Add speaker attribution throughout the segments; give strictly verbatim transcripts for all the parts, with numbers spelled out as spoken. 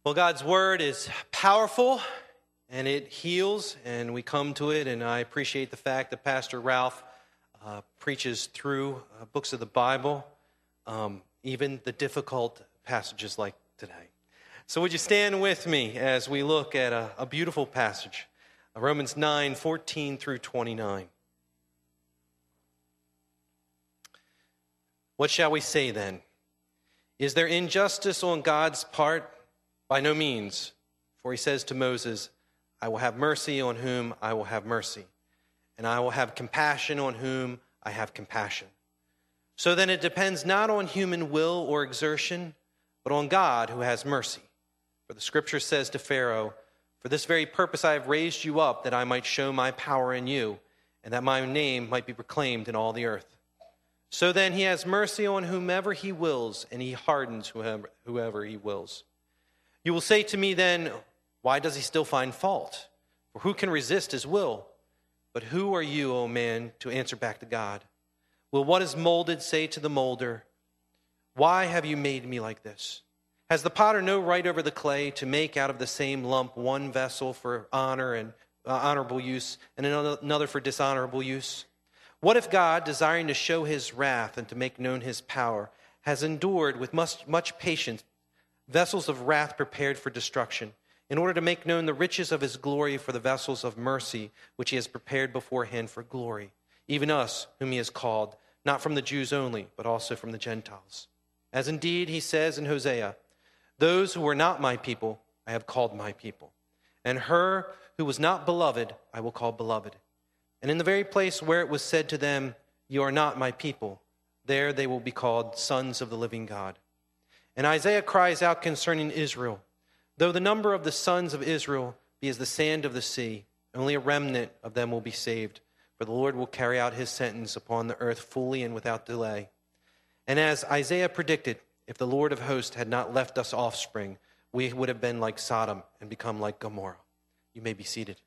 Speaker 1: Well, God's word is powerful and it heals, and we come to it, and I appreciate the fact that Pastor Ralph uh, preaches through uh, books of the Bible, um, even the difficult passages like today. So would you stand with me as we look at a, a beautiful passage, Romans nine, fourteen through twenty-nine. What shall we say then? Is there injustice on God's part? By no means. For he says to Moses, I will have mercy on whom I will have mercy, and I will have compassion on whom I have compassion. So then it depends not on human will or exertion, but on God who has mercy. For the scripture says to Pharaoh, for this very purpose I have raised you up, that I might show my power in you, and that my name might be proclaimed in all the earth. So then he has mercy on whomever he wills, and he hardens whoever, whoever he wills. You will say to me then, why does he still find fault? For who can resist his will? But who are you, O man, to answer back to God? Will what is molded say to the molder, why have you made me like this? Has the potter no right over the clay to make out of the same lump one vessel for honor and uh, honorable use and another for dishonorable use? What if God, desiring to show his wrath and to make known his power, has endured with much, much patience vessels of wrath prepared for destruction, in order to make known the riches of his glory for the vessels of mercy, which he has prepared beforehand for glory, even us, whom he has called, not from the Jews only, but also from the Gentiles. As indeed he says in Hosea, those who were not my people, I have called my people, and her who was not beloved, I will call beloved. And in the very place where it was said to them, you are not my people, there they will be called sons of the living God. And Isaiah cries out concerning Israel, though the number of the sons of Israel be as the sand of the sea, only a remnant of them will be saved, for the Lord will carry out his sentence upon the earth fully and without delay. And as Isaiah predicted, if the Lord of hosts had not left us offspring, we would have been like Sodom and become like Gomorrah. You may be seated.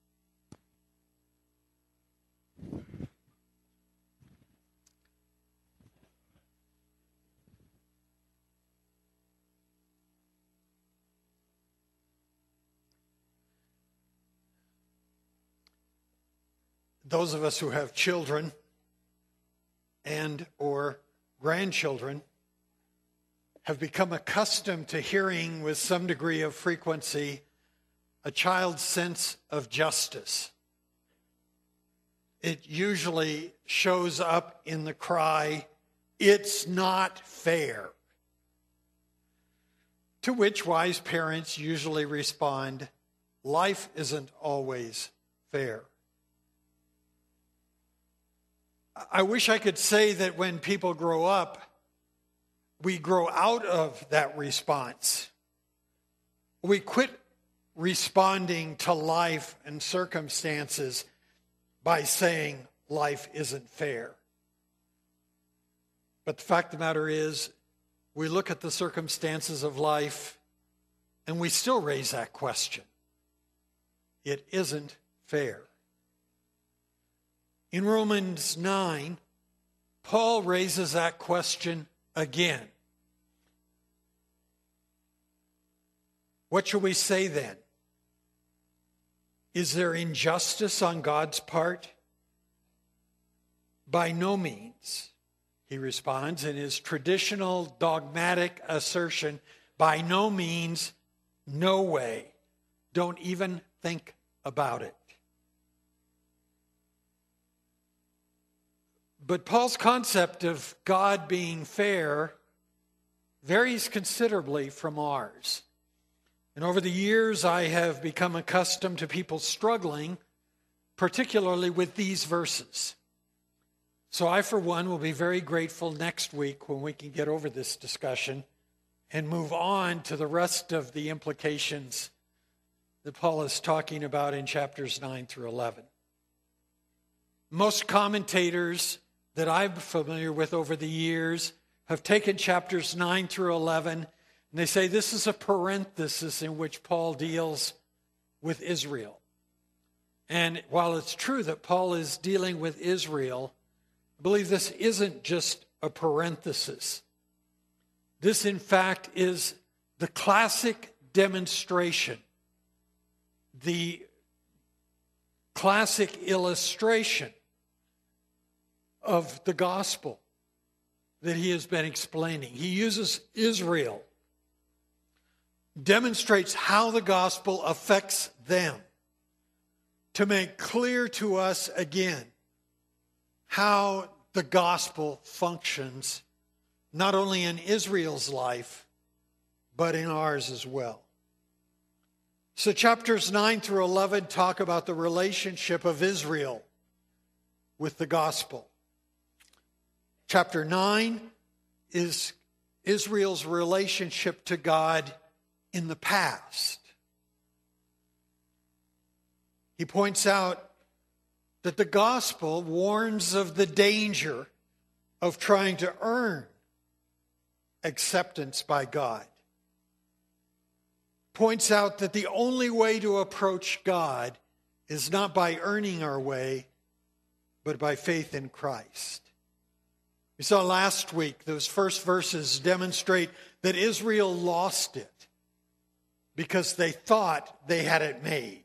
Speaker 2: Those of us who have children and or grandchildren have become accustomed to hearing with some degree of frequency a child's sense of justice. It usually shows up in the cry, "It's not fair." To which wise parents usually respond, "Life isn't always fair." I wish I could say that when people grow up, we grow out of that response. We quit responding to life and circumstances by saying life isn't fair. But the fact of the matter is, we look at the circumstances of life and we still raise that question. It isn't fair. In Romans nine, Paul raises that question again. What shall we say then? Is there injustice on God's part? By no means, he responds in his traditional dogmatic assertion, by no means, no way. Don't even think about it. But Paul's concept of God being fair varies considerably from ours. And over the years, I have become accustomed to people struggling, particularly with these verses. So I, for one, will be very grateful next week when we can get over this discussion and move on to the rest of the implications that Paul is talking about in chapters nine through eleven. Most commentators that I'm familiar with over the years have taken chapters nine through eleven, and they say this is a parenthesis in which Paul deals with Israel. And while it's true that Paul is dealing with Israel, I believe this isn't just a parenthesis. This, in fact, is the classic demonstration, the classic illustration of the gospel that he has been explaining. He uses Israel, demonstrates how the gospel affects them, to make clear to us again how the gospel functions not only in Israel's life, but in ours as well. So chapters nine through eleven talk about the relationship of Israel with the gospel. Chapter nine is Israel's relationship to God in the past. He points out that the gospel warns of the danger of trying to earn acceptance by God. Points out that the only way to approach God is not by earning our way, but by faith in Christ. We saw last week those first verses demonstrate that Israel lost it because they thought they had it made.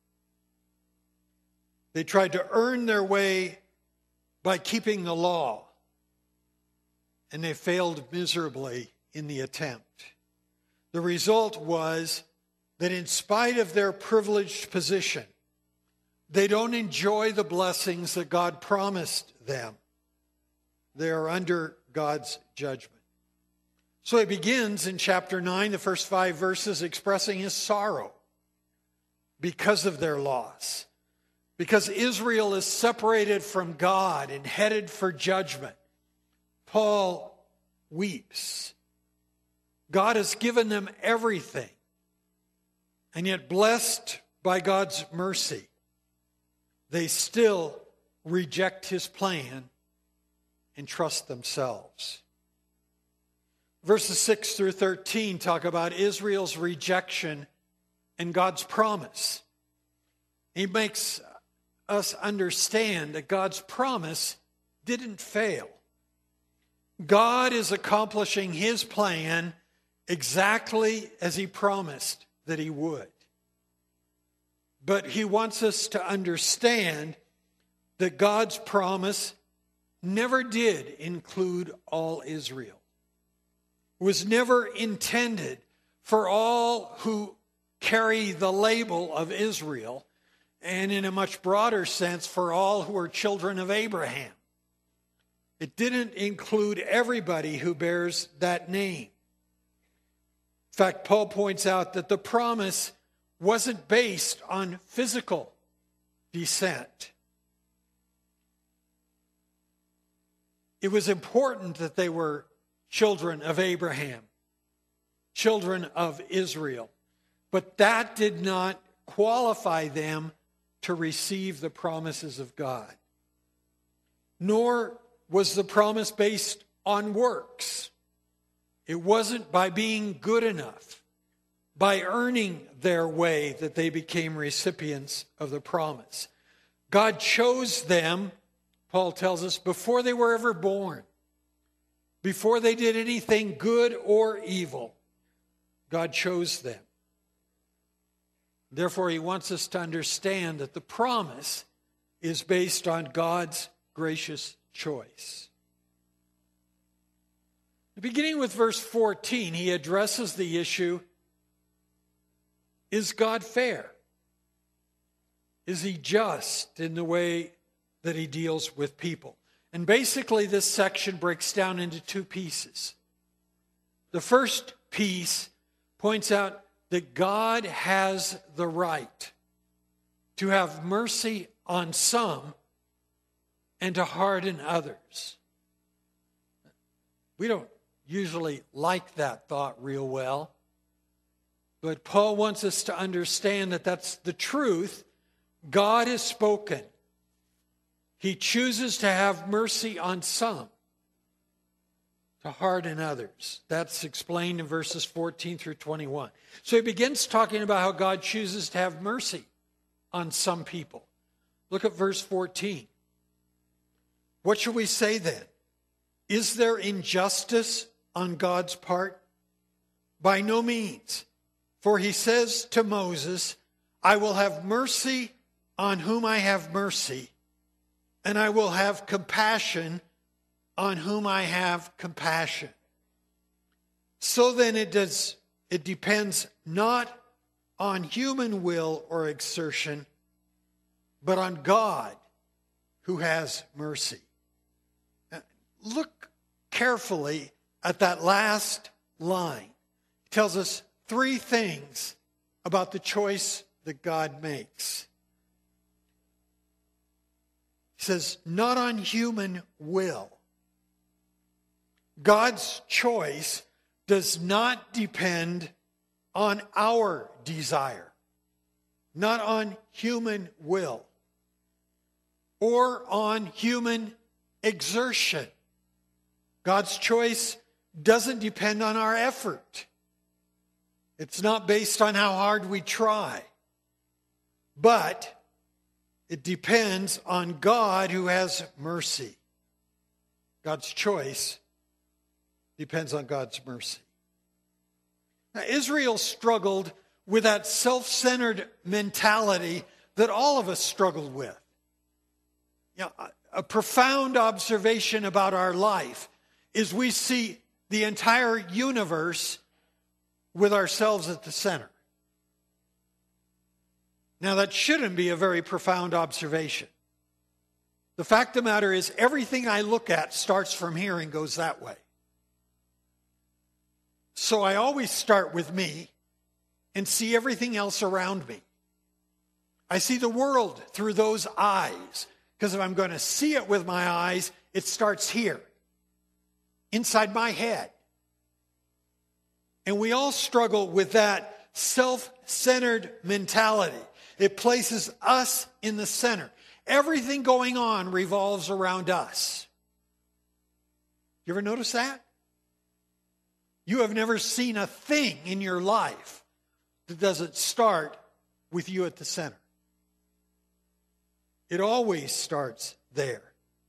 Speaker 2: They tried to earn their way by keeping the law, and they failed miserably in the attempt. The result was that in spite of their privileged position, they don't enjoy the blessings that God promised them. They are under God's judgment. So he begins in chapter nine, the first five verses, expressing his sorrow because of their loss. Because Israel is separated from God and headed for judgment, Paul weeps. God has given them everything, and yet blessed by God's mercy, they still reject his plan and trust themselves. Verses six through thirteen talk about Israel's rejection and God's promise. He makes us understand that God's promise didn't fail. God is accomplishing his plan exactly as he promised that he would. But he wants us to understand that God's promise never did include all Israel. It was never intended for all who carry the label of Israel, and in a much broader sense, for all who are children of Abraham. It didn't include everybody who bears that name. In fact, Paul points out that the promise wasn't based on physical descent. It was important that they were children of Abraham, children of Israel, but that did not qualify them to receive the promises of God. Nor was the promise based on works. It wasn't by being good enough, by earning their way, that they became recipients of the promise. God chose them, Paul tells us, before they were ever born. Before they did anything good or evil, God chose them. Therefore, he wants us to understand that the promise is based on God's gracious choice. Beginning with verse fourteen, he addresses the issue, is God fair? Is he just in the way that he deals with people? And basically, this section breaks down into two pieces. The first piece points out that God has the right to have mercy on some and to harden others. We don't usually like that thought real well, but Paul wants us to understand that that's the truth. God has spoken. He chooses to have mercy on some, to harden others. That's explained in verses fourteen through twenty-one. So he begins talking about how God chooses to have mercy on some people. Look at verse fourteen. What shall we say then? Is there injustice on God's part? By no means. For he says to Moses, I will have mercy on whom I have mercy, and I will have compassion on whom I have compassion. So then it does, it depends not on human will or exertion, but on God who has mercy. Now, look carefully at that last line. It tells us three things about the choice that God makes. He says, not on human will. God's choice does not depend on our desire, not on human will, or on human exertion. God's choice doesn't depend on our effort. It's not based on how hard we try, but it depends on God who has mercy. God's choice depends on God's mercy. Now, Israel struggled with that self-centered mentality that all of us struggled with. You know, a, a profound observation about our life is we see the entire universe with ourselves at the center. Now, that shouldn't be a very profound observation. The fact of the matter is, everything I look at starts from here and goes that way. So I always start with me and see everything else around me. I see the world through those eyes, because if I'm going to see it with my eyes, it starts here, inside my head. And we all struggle with that self-centered mentality. It places us in the center. Everything going on revolves around us. You ever notice that? You have never seen a thing in your life that doesn't start with you at the center. It always starts there.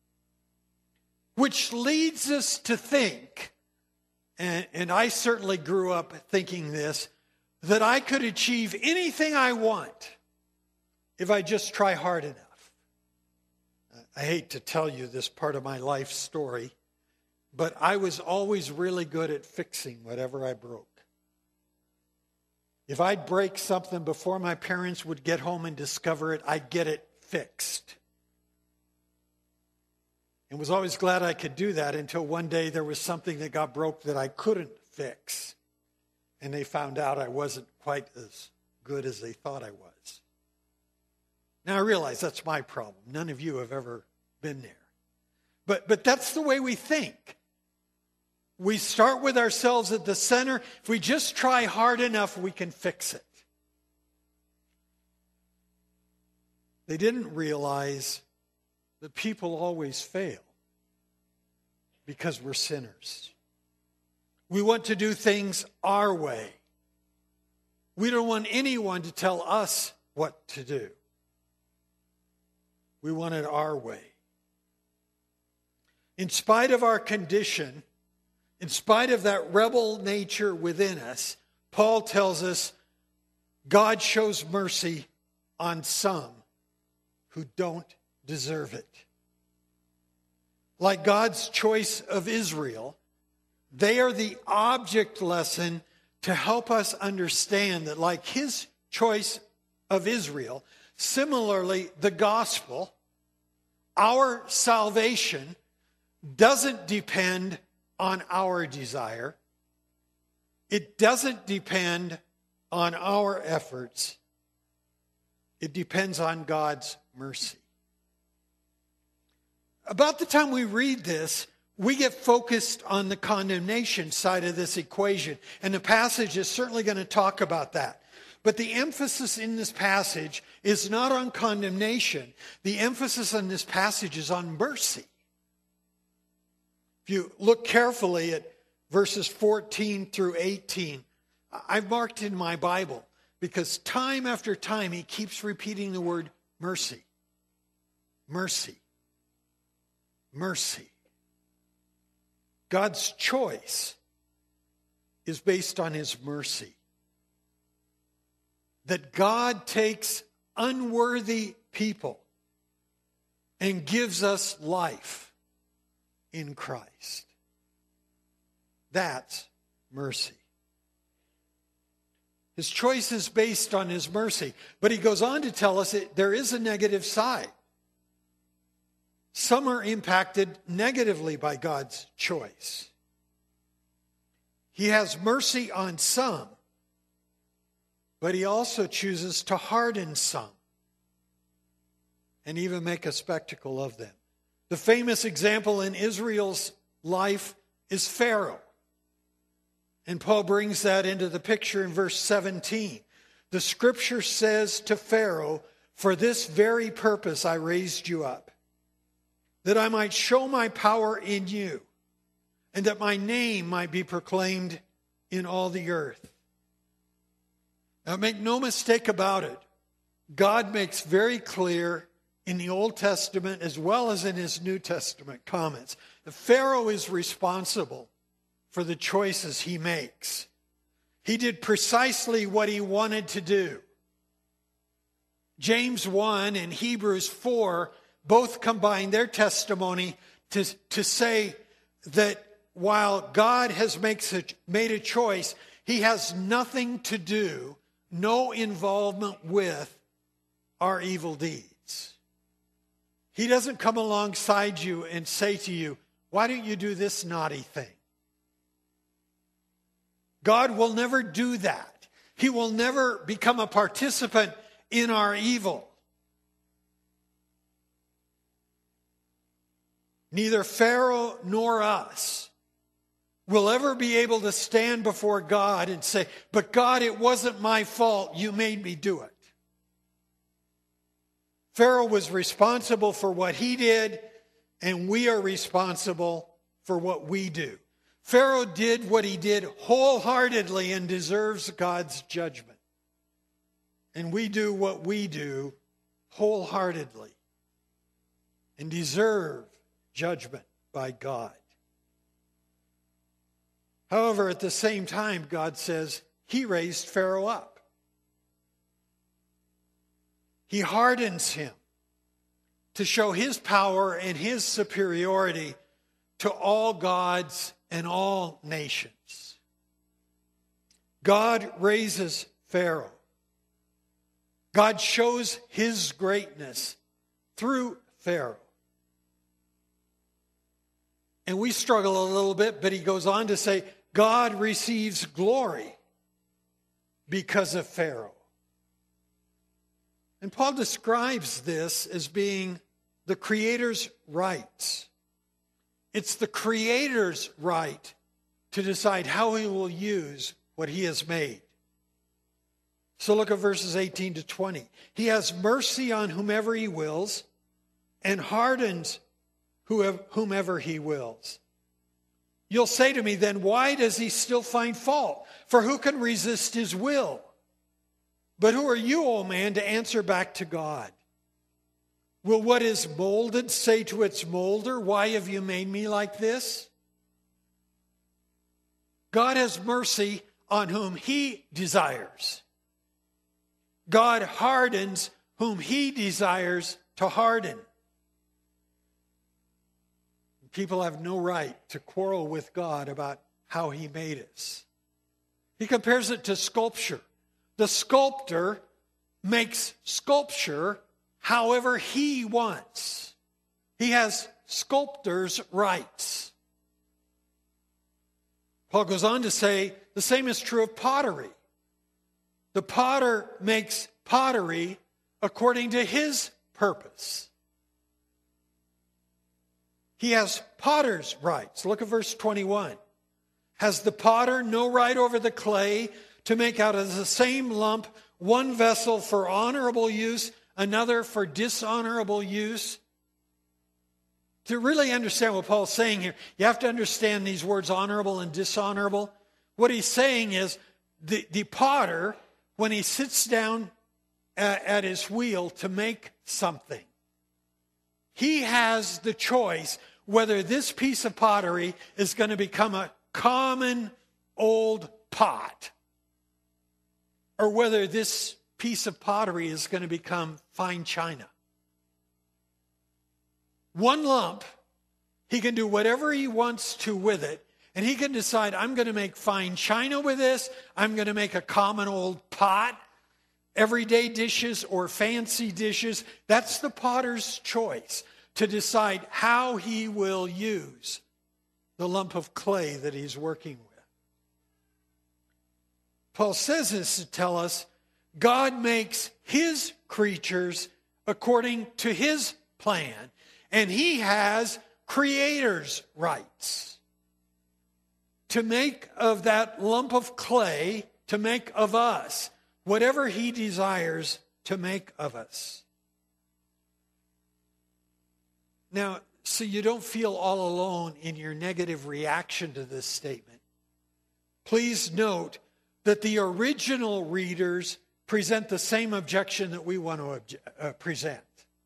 Speaker 2: Which leads us to think, and, and I certainly grew up thinking this, that I could achieve anything I want if I just try hard enough. I hate to tell you this part of my life story, but I was always really good at fixing whatever I broke. If I'd break something before my parents would get home and discover it, I'd get it fixed. And was always glad I could do that until one day there was something that got broke that I couldn't fix. And they found out I wasn't quite as good as they thought I was. Now I realize that's my problem. None of you have ever been there. But, but that's the way we think. We start with ourselves at the center. If we just try hard enough, we can fix it. They didn't realize that people always fail because we're sinners. We want to do things our way. We don't want anyone to tell us what to do. We want it our way. In spite of our condition, in spite of that rebel nature within us, Paul tells us God shows mercy on some who don't deserve it. Like God's choice of Israel, they are the object lesson to help us understand that, like his choice of Israel, similarly, the gospel, our salvation, doesn't depend on our desire. It doesn't depend on our efforts. It depends on God's mercy. About the time we read this, we get focused on the condemnation side of this equation. And the passage is certainly going to talk about that. But the emphasis in this passage is not on condemnation. The emphasis in this passage is on mercy. If you look carefully at verses fourteen through eighteen, I've marked in my Bible because time after time he keeps repeating the word mercy. Mercy. Mercy. God's choice is based on his mercy. that God takes unworthy people and gives us life in Christ. That's mercy. His choice is based on his mercy. But he goes on to tell us that there is a negative side. Some are impacted negatively by God's choice. He has mercy on some, but he also chooses to harden some and even make a spectacle of them. The famous example in Israel's life is Pharaoh. And Paul brings that into the picture in verse seventeen. The scripture says to Pharaoh, "For this very purpose I raised you up, that I might show my power in you, and that my name might be proclaimed in all the earth." Now make no mistake about it. God makes very clear in the Old Testament as well as in his New Testament comments that Pharaoh is responsible for the choices he makes. He did precisely what he wanted to do. James one and Hebrews four both combine their testimony to, to say that while God has makes a, made a choice, he has nothing to do, no involvement with our evil deeds. He doesn't come alongside you and say to you, "Why don't you do this naughty thing?" God will never do that. He will never become a participant in our evil. Neither Pharaoh nor us will ever be able to stand before God and say, "But God, it wasn't my fault. You made me do it." Pharaoh was responsible for what he did, and we are responsible for what we do. Pharaoh did what he did wholeheartedly and deserves God's judgment. And we do what we do wholeheartedly and deserve judgment by God. However, at the same time, God says he raised Pharaoh up. He hardens him to show his power and his superiority to all gods and all nations. God raises Pharaoh. God shows his greatness through Pharaoh. And we struggle a little bit, but he goes on to say, God receives glory because of Pharaoh. And Paul describes this as being the Creator's rights. It's the Creator's right to decide how he will use what he has made. So look at verses eighteen to twenty. He has mercy on whomever he wills and hardens whomever he wills. You'll say to me then, why does he still find fault? For who can resist his will? But who are you, O man, to answer back to God? Will what is molded say to its molder, why have you made me like this? God has mercy on whom he desires. God hardens whom he desires to harden. People have no right to quarrel with God about how he made us. He compares it to sculpture. The sculptor makes sculpture however he wants. He has sculptor's rights. Paul goes on to say the same is true of pottery. The potter makes pottery according to his purpose. He has potter's rights. Look at verse twenty-one. Has the potter no right over the clay to make out of the same lump one vessel for honorable use, another for dishonorable use? To really understand what Paul's saying here, you have to understand these words honorable and dishonorable. What he's saying is the, the potter, when he sits down at, at his wheel to make something, he has the choice whether this piece of pottery is going to become a common old pot or whether this piece of pottery is going to become fine china. One lump, he can do whatever he wants to with it, and he can decide, I'm going to make fine china with this, I'm going to make a common old pot, everyday dishes or fancy dishes. That's the potter's choice, to decide how he will use the lump of clay that he's working with. Paul says this to tell us God makes his creatures according to his plan, and he has creator's rights to make of that lump of clay, to make of us whatever he desires to make of us. Now, so you don't feel all alone in your negative reaction to this statement, please note that the original readers present the same objection that we want to obje- uh, present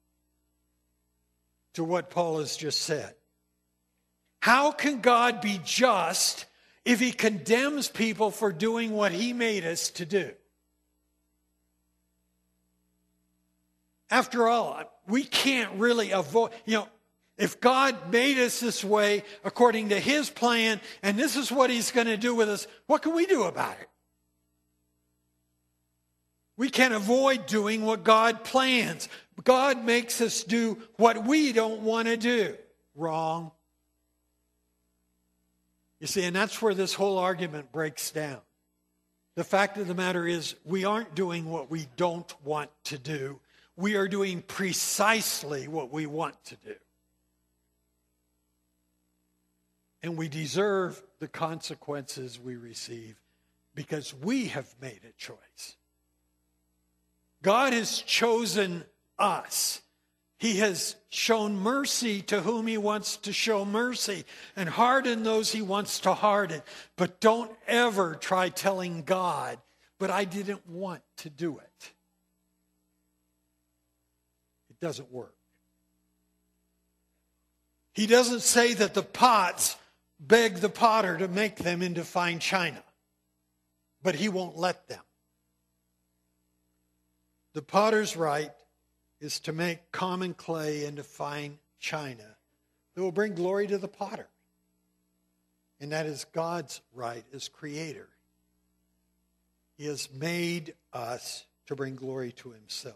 Speaker 2: to what Paul has just said. How can God be just if he condemns people for doing what he made us to do? After all, we can't really avoid, you know, if God made us this way according to his plan, and this is what he's going to do with us, what can we do about it? We can't avoid doing what God plans. God makes us do what we don't want to do. Wrong. You see, and that's where this whole argument breaks down. The fact of the matter is, we aren't doing what we don't want to do. We are doing precisely what we want to do. And we deserve the consequences we receive because we have made a choice. God has chosen us. He has shown mercy to whom he wants to show mercy and harden those he wants to harden. But don't ever try telling God, but I didn't want to do it. It doesn't work. He doesn't say that the pots beg the potter to make them into fine china, but he won't let them. The potter's right is to make common clay into fine china that will bring glory to the potter. And that is God's right as creator. He has made us to bring glory to himself.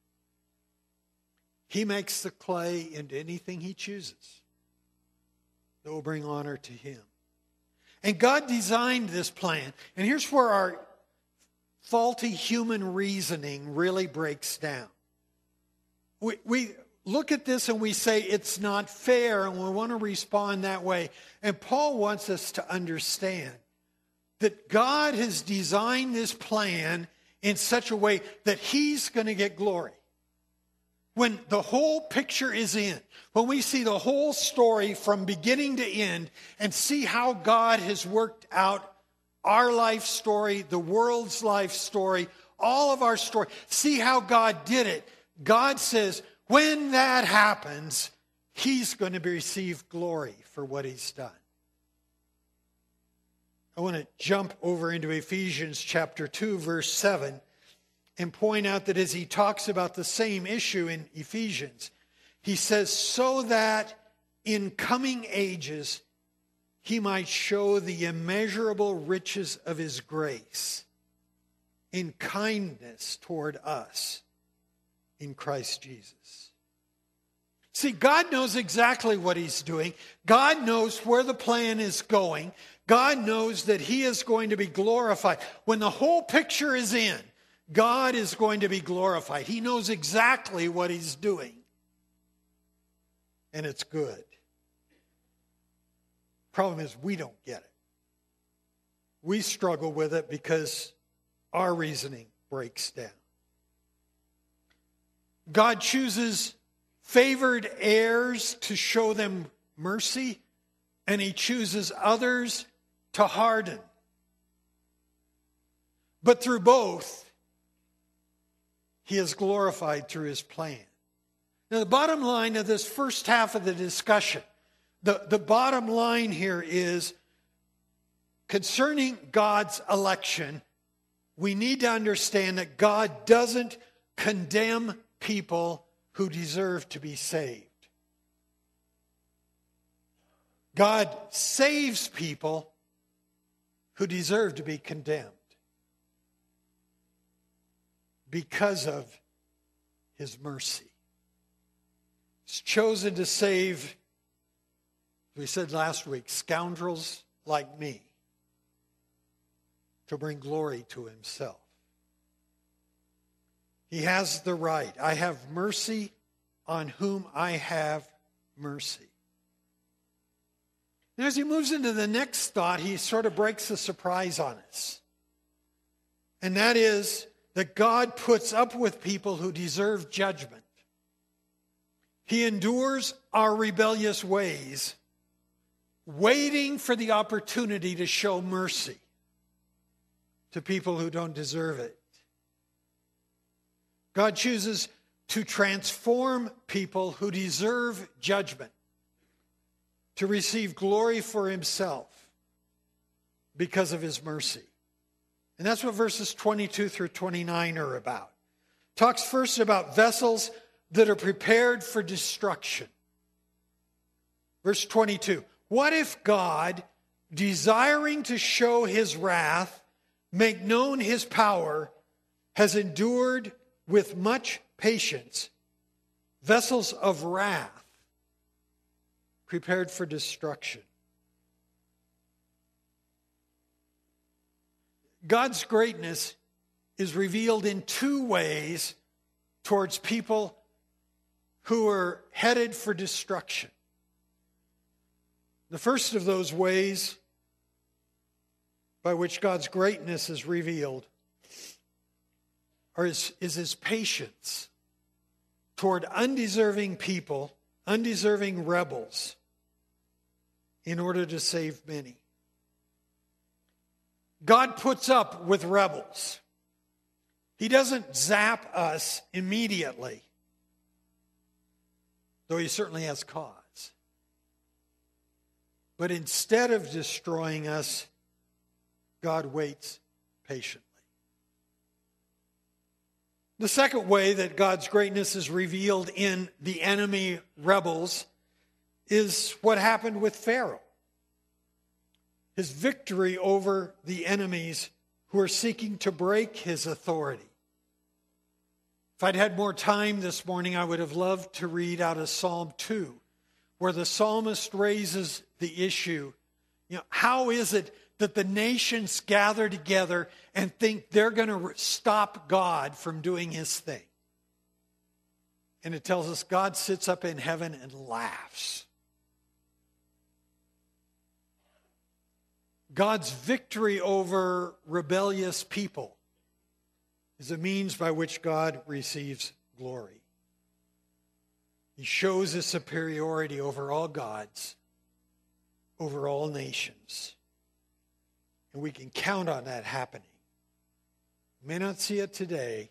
Speaker 2: He makes the clay into anything he chooses that will bring honor to him. And God designed this plan. And here's where our faulty human reasoning really breaks down. We, we look at this and we say it's not fair, and we want to respond that way. And Paul wants us to understand that God has designed this plan in such a way that he's going to get glory. When the whole picture is in, when we see the whole story from beginning to end and see how God has worked out our life story, the world's life story, all of our story, see how God did it. God says, when that happens, he's going to receive glory for what he's done. I want to jump over into Ephesians chapter two, verse seven, and point out that as he talks about the same issue in Ephesians, he says, so that in coming ages he might show the immeasurable riches of his grace in kindness toward us in Christ Jesus. See, God knows exactly what he's doing. God knows where the plan is going. God knows that he is going to be glorified. When the whole picture is in, God is going to be glorified. He knows exactly what he's doing. And it's good. Problem is, we don't get it. We struggle with it because our reasoning breaks down. God chooses favored heirs to show them mercy, and he chooses others to harden. But through both, he is glorified through his plan. Now, the bottom line of this first half of the discussion, the, the bottom line here is concerning God's election, we need to understand that God doesn't condemn people who deserve to be saved. God saves people who deserve to be condemned because of his mercy. He's chosen to save, as we said last week, scoundrels like me, to bring glory to himself. He has the right. I have mercy on whom I have mercy. And as he moves into the next thought, he sort of breaks the surprise on us. And that is that God puts up with people who deserve judgment. He endures our rebellious ways, waiting for the opportunity to show mercy to people who don't deserve it. God chooses to transform people who deserve judgment to receive glory for himself because of his mercy. And that's what verses twenty-two through twenty-nine are about. Talks first about vessels that are prepared for destruction. Verse twenty-two. What if God, desiring to show his wrath, make known his power, has endured with much patience vessels of wrath prepared for destruction? God's greatness is revealed in two ways towards people who are headed for destruction. The first of those ways by which God's greatness is revealed is, is his patience toward undeserving people, undeserving rebels, in order to save many. God puts up with rebels. He doesn't zap us immediately, though he certainly has cause. But instead of destroying us, God waits patiently. The second way that God's greatness is revealed in the enemy rebels is what happened with Pharaoh. His victory over the enemies who are seeking to break his authority. If I'd had more time this morning, I would have loved to read out of Psalm two, where the psalmist raises the issue. You know, how is it that the nations gather together and think they're going to stop God from doing his thing? And it tells us God sits up in heaven and laughs. God's victory over rebellious people is a means by which God receives glory. He shows his superiority over all gods, over all nations. And we can count on that happening. We may not see it today,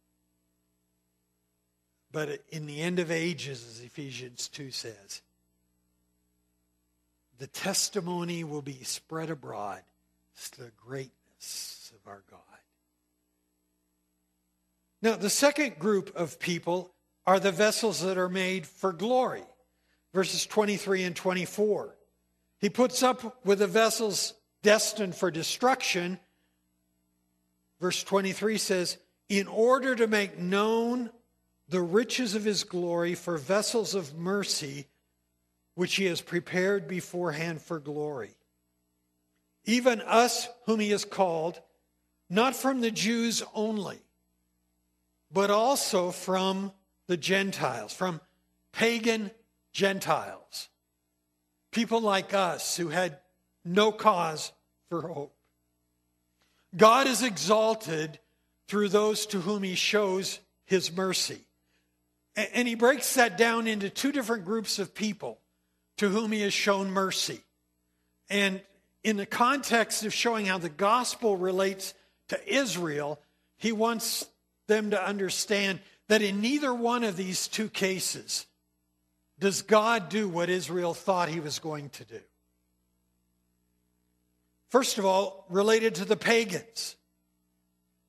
Speaker 2: but in the end of ages, as Ephesians two says, the testimony will be spread abroad as to the greatness of our God. Now, the second group of people are the vessels that are made for glory. Verses twenty-three and twenty-four. He puts up with the vessels destined for destruction. Verse twenty-three says, in order to make known the riches of his glory for vessels of mercy, which he has prepared beforehand for glory. Even us whom he has called, not from the Jews only, but also from the Gentiles, from pagan Gentiles. People like us who had no cause for hope. God is exalted through those to whom he shows his mercy. And he breaks that down into two different groups of people to whom he has shown mercy. And in the context of showing how the gospel relates to Israel, he wants them to understand that in neither one of these two cases does God do what Israel thought he was going to do. First of all, related to the pagans.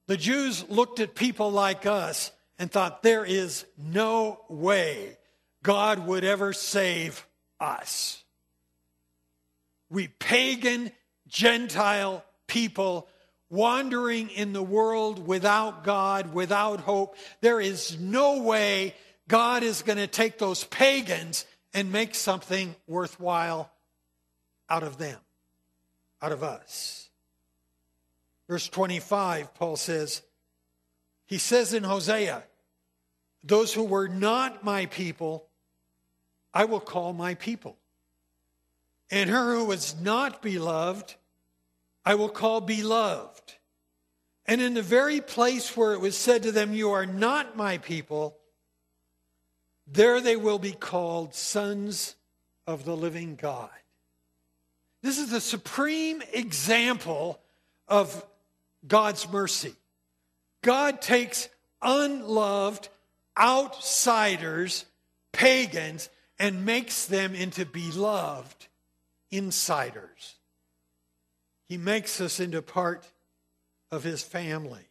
Speaker 2: The Jews looked at people like us and thought, there is no way God would ever save us. We pagan, Gentile people wandering in the world without God, without hope. There is no way God is going to take those pagans and make something worthwhile out of them, out of us. Verse twenty-five, Paul says, he says in Hosea, those who were not my people, I will call my people. And her who was not beloved, I will call beloved. And in the very place where it was said to them, you are not my people, there they will be called sons of the living God. This is the supreme example of God's mercy. God takes unloved outsiders, pagans, and makes them into beloved insiders. He makes us into part of his family.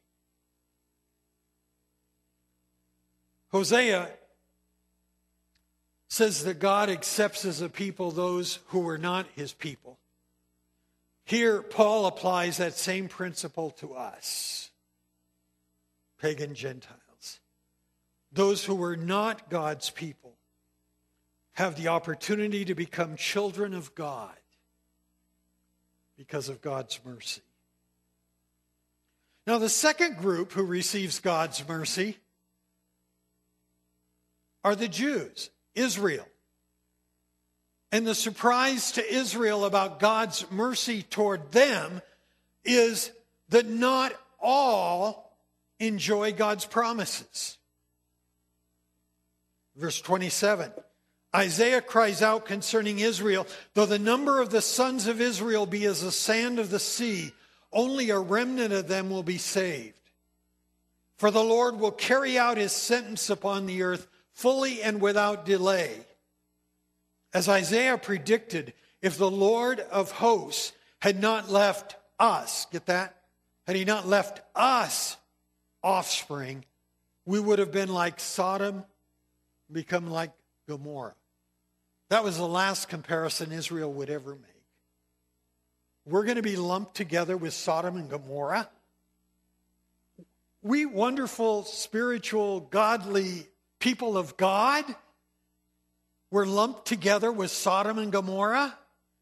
Speaker 2: Hosea says that God accepts as a people those who are not his people. Here, Paul applies that same principle to us, pagan Gentiles. Those who were not God's people have the opportunity to become children of God because of God's mercy. Now, the second group who receives God's mercy are the Jews, Israel. And the surprise to Israel about God's mercy toward them is that not all enjoy God's promises. Verse twenty-seven, Isaiah cries out concerning Israel, though the number of the sons of Israel be as the sand of the sea, only a remnant of them will be saved. For the Lord will carry out his sentence upon the earth fully and without delay. As Isaiah predicted, if the Lord of hosts had not left us, get that? Had he not left us offspring, we would have been like Sodom, become like Gomorrah. That was the last comparison Israel would ever make. We're going to be lumped together with Sodom and Gomorrah. We wonderful, spiritual, godly people of God were lumped together with Sodom and Gomorrah.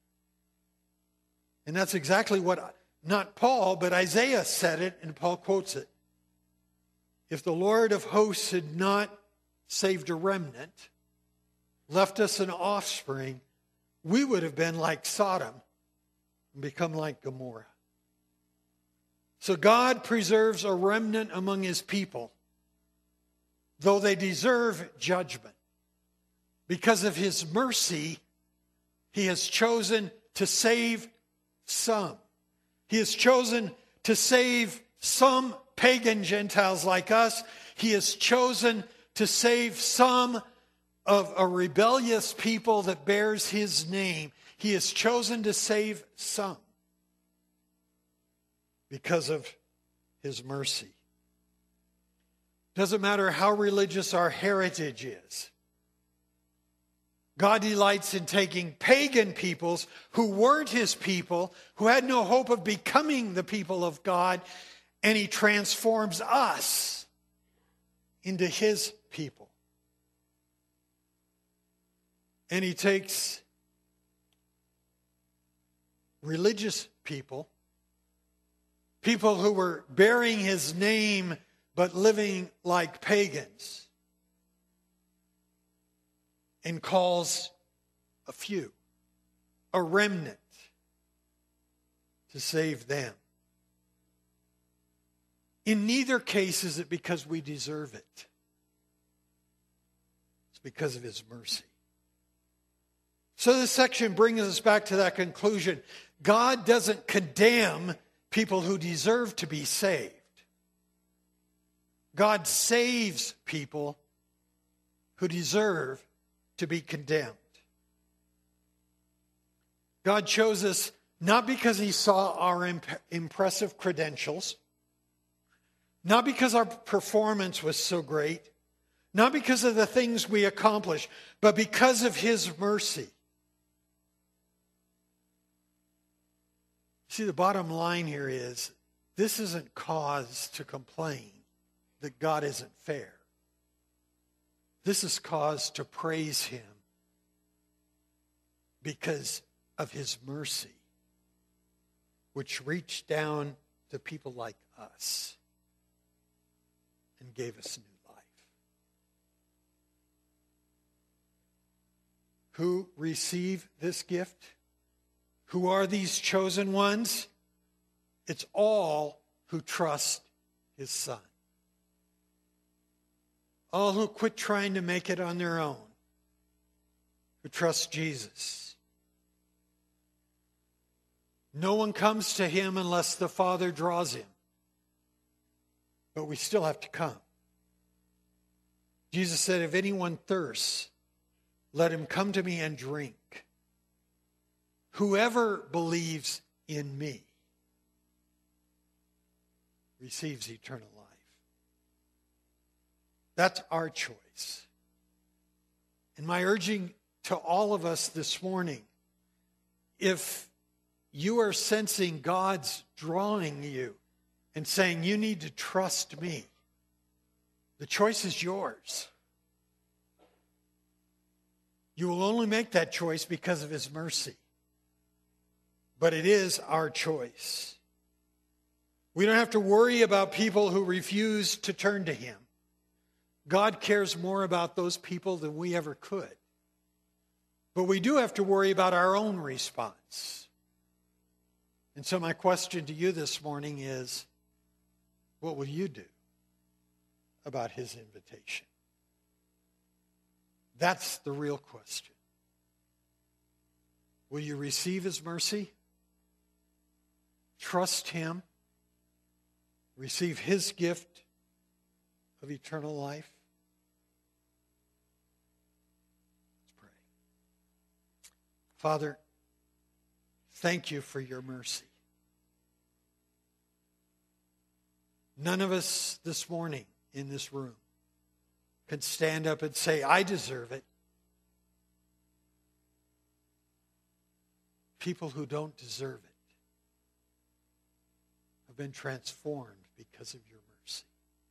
Speaker 2: And that's exactly what, not Paul, but Isaiah said it, and Paul quotes it. If the Lord of hosts had not saved a remnant, left us an offspring, we would have been like Sodom and become like Gomorrah. So God preserves a remnant among his people, though they deserve judgment. Because of his mercy, he has chosen to save some. He has chosen to save some pagan Gentiles like us. He has chosen to save some of a rebellious people that bears his name. He has chosen to save some because of his mercy. Doesn't matter how religious our heritage is. God delights in taking pagan peoples who weren't his people, who had no hope of becoming the people of God, and he transforms us into his people. And he takes religious people, people who were bearing his name but living like pagans, and calls a few, a remnant, to save them. In neither case is it because we deserve it. It's because of his mercy. So this section brings us back to that conclusion. God doesn't condemn people who deserve to be saved. God saves people who deserve to be condemned. God chose us not because he saw our imp- impressive credentials, Not because our performance was so great, not because of the things we accomplished, but because of his mercy. See, the bottom line here is, this isn't cause to complain that God isn't fair. This is cause to praise him because of his mercy, which reached down to people like us and gave us new life. Who receive this gift? Who are these chosen ones? It's all who trust his Son. All who quit trying to make it on their own. Who trust Jesus. No one comes to him unless the Father draws him. But we still have to come. Jesus said, if anyone thirsts, let him come to me and drink. Whoever believes in me receives eternal life. That's our choice. And my urging to all of us this morning, if you are sensing God's drawing you and saying you need to trust me, the choice is yours. You will only make that choice because of his mercy. But it is our choice. We don't have to worry about people who refuse to turn to him. God cares more about those people than we ever could. But we do have to worry about our own response. And so my question to you this morning is, what will you do about his invitation? That's the real question. Will you receive his mercy? Trust him? Receive his gift of eternal life? Let's pray. Father, thank you for your mercy. None of us this morning in this room can stand up and say, I deserve it. People who don't deserve it have been transformed because of your mercy.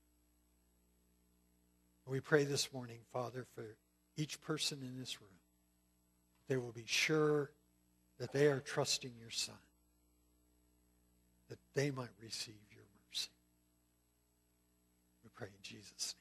Speaker 2: We pray this morning, Father, for each person in this room, they will be sure that they are trusting your Son, that they might receive your mercy. We pray in Jesus' name.